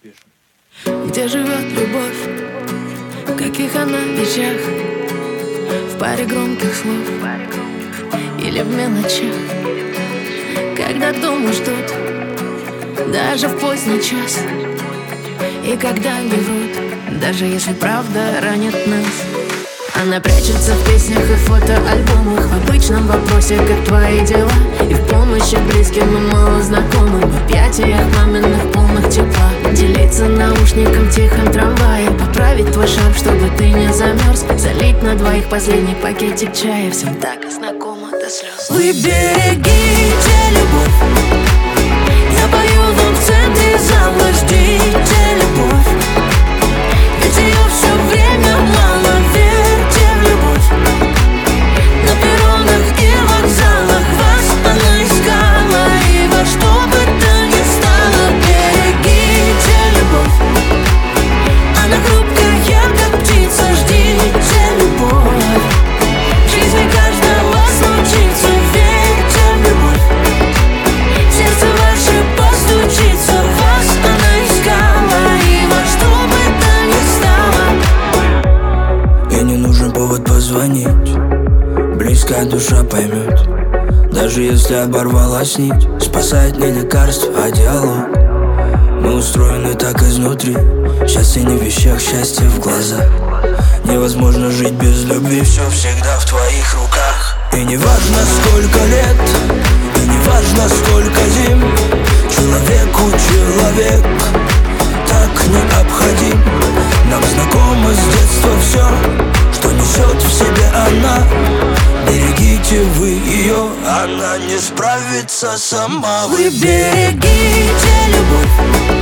пишем. Где живет любовь, в каких она вещах, в паре громких слов или в мелочах, когда думаешь тут, даже в поздний час, и когда не врут, даже если правда ранит нас. Она прячется в песнях и фотоальбомах, в обычном вопросе, как твои дела, и в помощи близким и мало знакомым, в объятиях маминых полных тепла, делиться наушником в тихом трамвае, поправить твой шарф, чтобы ты не замерз, залить на двоих последний пакетик чая. Всем так знакомо до слез. Вы берегите любовь, я пою вам в центре зала, ждите любовь, ведь ее все время мало. Верьте в любовь, на перронах и вокзалах вас она искала, и во что бы то ни стало. Берегите любовь, она хрупкая, как птица, ждите любовь, в жизни каждого случится. Верьте в любовь, сердце ваше постучится, вас она искала, и во что бы то ни стало. Мне не нужен повод позвонить, близкая душа поймет. Даже если оборвалась нить, спасает не лекарство, а диалог. Мы устроены так изнутри, счастье не в вещах, счастье в глазах. Невозможно жить без любви, все всегда в твоих руках. И не важно сколько лет, и не важно сколько зим, человеку человек так необходим. Нам знакомо с детства все, что несет в себе она. Берегите вы ее, она не справится сама. Вы берегите любовь,